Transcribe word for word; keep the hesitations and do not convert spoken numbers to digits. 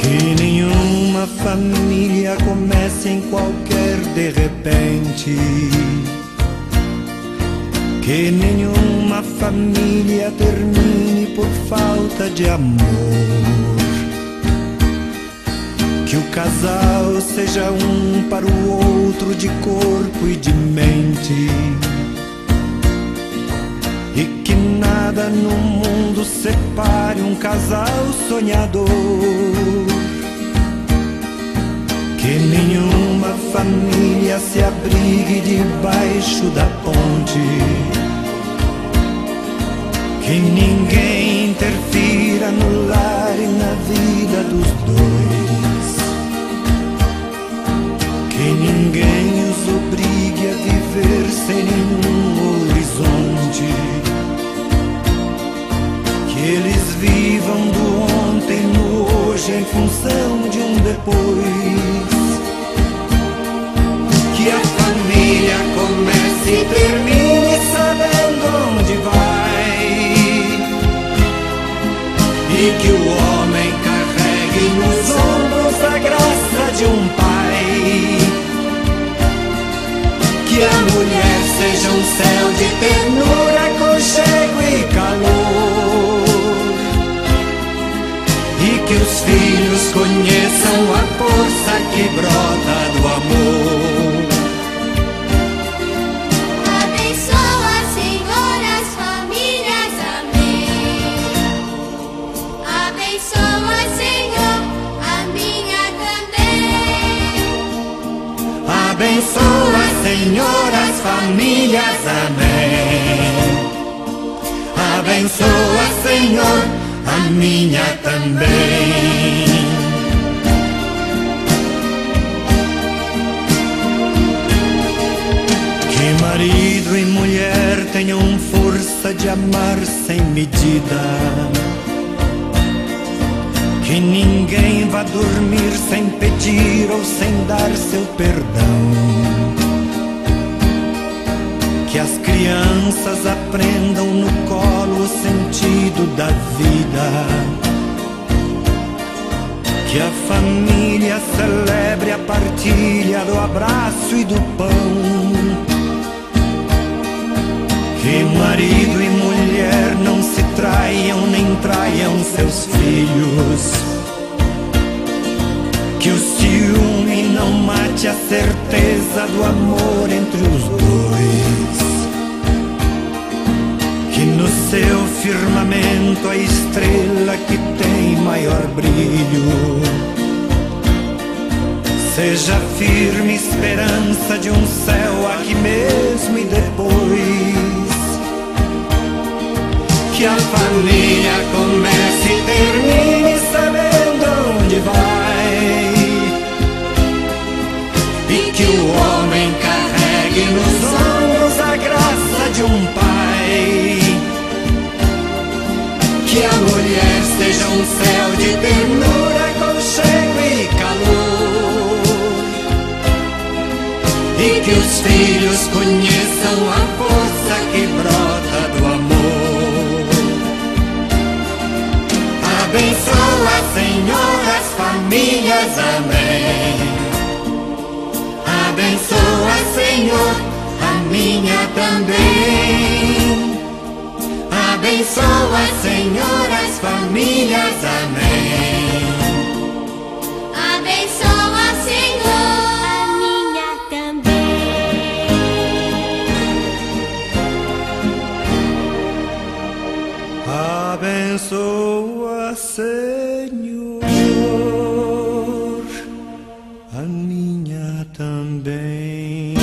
Que nenhuma família comece em qualquer de repente. Que nenhuma família termine por falta de amor. Que o casal seja um para o outro de corpo e de mente. E que nada no mundo separe um casal sonhador. Que nenhuma família se abrigue debaixo da ponte. Que ninguém interfira no lar e na vida dos dois. Que ninguém os obrigue a viver sem nenhum horizonte. Que eles vivam do ontem no hoje em função de um depois. Que a família comece e termine sabendo onde vai. E que o homem carregue nos ombros a graça de um pai. Que a mulher seja um céu de ternura, aconchego e calor. E que os filhos conheçam a força que brota do amor. Abençoa, Senhor, as famílias, amém. Abençoa, Senhor, a minha também. Abençoa, Senhor, as famílias, amém. Abençoa, Senhor, a minha também. Que marido e mulher tenham força de amar sem medida. Que ninguém vá dormir sem pedir ou sem dar seu perdão. Que as crianças aprendam no colo o sentido da vida. Que a família celebre a partilha do abraço e do pão. Que marido e mulher não se traiam nem traiam seus filhos. Que o ciúme não mate a certeza do amor entre os dois. Que no seu firmamento a estrela que tem maior brilho seja firme esperança de um céu aqui mesmo e depois. Que a família comece e termine sabendo onde vai. E que o homem carregue nos ombros a graça de um pai. Que a mulher seja um céu de ternura, aconchego e calor. E que os filhos conheçam a força que brota do amor. Abençoa, Senhor, as famílias, amém. Abençoa, Senhor, a minha também. Abençoa, Senhor, as famílias, amém. Abençoa, Senhor, a minha também. Abençoa, Senhor, a minha também.